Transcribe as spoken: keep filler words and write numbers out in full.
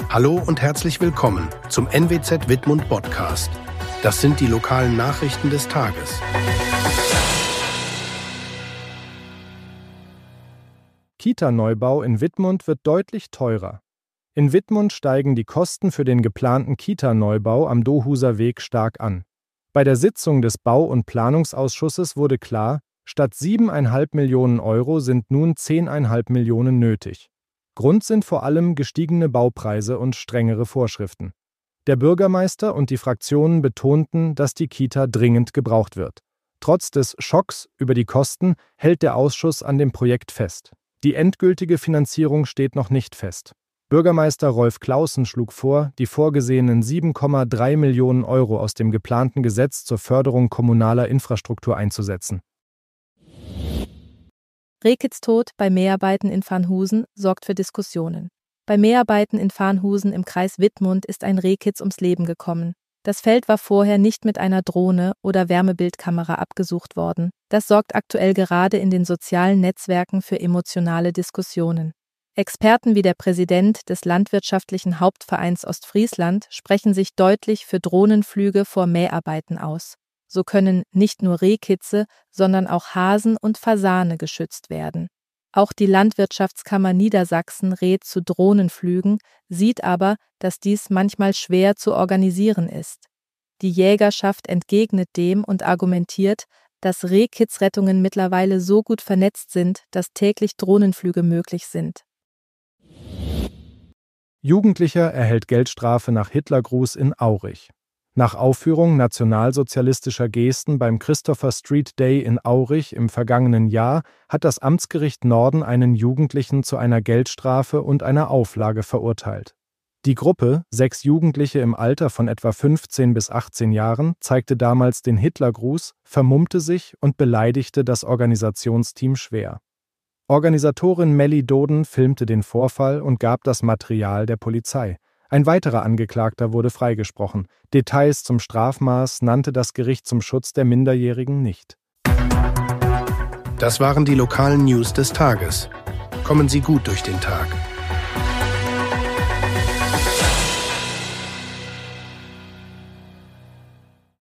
Hallo und herzlich willkommen zum N W Z Wittmund Podcast. Das sind die lokalen Nachrichten des Tages. Kita-Neubau in Wittmund wird deutlich teurer. In Wittmund steigen die Kosten für den geplanten Kita-Neubau am Dohuser Weg stark an. Bei der Sitzung des Bau- und Planungsausschusses wurde klar, statt siebeneinhalb Millionen Euro sind nun zehneinhalb Millionen nötig. Grund sind vor allem gestiegene Baupreise und strengere Vorschriften. Der Bürgermeister und die Fraktionen betonten, dass die Kita dringend gebraucht wird. Trotz des Schocks über die Kosten hält der Ausschuss an dem Projekt fest. Die endgültige Finanzierung steht noch nicht fest. Bürgermeister Rolf Claussen schlug vor, die vorgesehenen sieben Komma drei Millionen Euro aus dem geplanten Gesetz zur Förderung kommunaler Infrastruktur einzusetzen. Rehkitztod bei Mäharbeiten in Farnhusen sorgt für Diskussionen. Bei Mäharbeiten in Farnhusen im Kreis Wittmund ist ein Rehkitz ums Leben gekommen. Das Feld war vorher nicht mit einer Drohne oder Wärmebildkamera abgesucht worden. Das sorgt aktuell gerade in den sozialen Netzwerken für emotionale Diskussionen. Experten wie der Präsident des Landwirtschaftlichen Hauptvereins Ostfriesland sprechen sich deutlich für Drohnenflüge vor Mäharbeiten aus. So können nicht nur Rehkitze, sondern auch Hasen und Fasane geschützt werden. Auch die Landwirtschaftskammer Niedersachsen rät zu Drohnenflügen, sieht aber, dass dies manchmal schwer zu organisieren ist. Die Jägerschaft entgegnet dem und argumentiert, dass Rehkitzrettungen mittlerweile so gut vernetzt sind, dass täglich Drohnenflüge möglich sind. Jugendlicher erhält Geldstrafe nach Hitlergruß in Aurich. Nach Aufführung nationalsozialistischer Gesten beim Christopher Street Day in Aurich im vergangenen Jahr hat das Amtsgericht Norden einen Jugendlichen zu einer Geldstrafe und einer Auflage verurteilt. Die Gruppe, sechs Jugendliche im Alter von etwa fünfzehn bis achtzehn Jahren, zeigte damals den Hitlergruß, vermummte sich und beleidigte das Organisationsteam schwer. Organisatorin Melli Doden filmte den Vorfall und gab das Material der Polizei. Ein weiterer Angeklagter wurde freigesprochen. Details zum Strafmaß nannte das Gericht zum Schutz der Minderjährigen nicht. Das waren die lokalen News des Tages. Kommen Sie gut durch den Tag.